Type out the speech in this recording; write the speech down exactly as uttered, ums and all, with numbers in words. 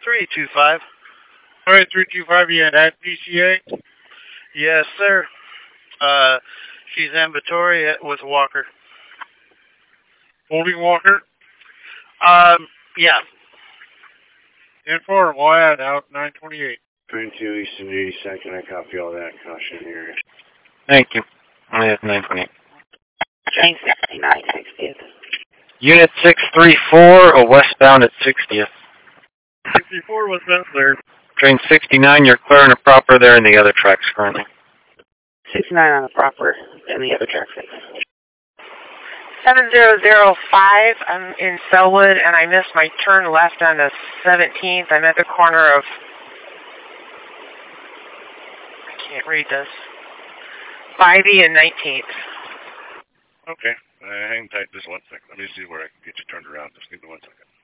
three two five. All right, three two five, you had at P C A? Yes, sir. Uh, she's ambulatory with Walker. Holding Walker? Um, yeah. Inform, Wyatt, out nine twenty-eight. Train two, Eastern eighty-second, I copy all that. Caution here. Thank you. I have nine twenty-eight. Train sixty-nine, sixtieth. Unit six three four, a westbound at sixtieth. sixty-four was sent there. Train sixty-nine, you're clear and a proper there in the other tracks currently. sixty-nine on the proper and the other track six. seven zero zero five, I'm in Selwood, and I missed my turn left on the seventeenth. I'm at the corner of, I can't read this, Ivy and nineteenth. Okay, uh, hang tight just one second. Let me see where I can get you turned around. Just give me one second.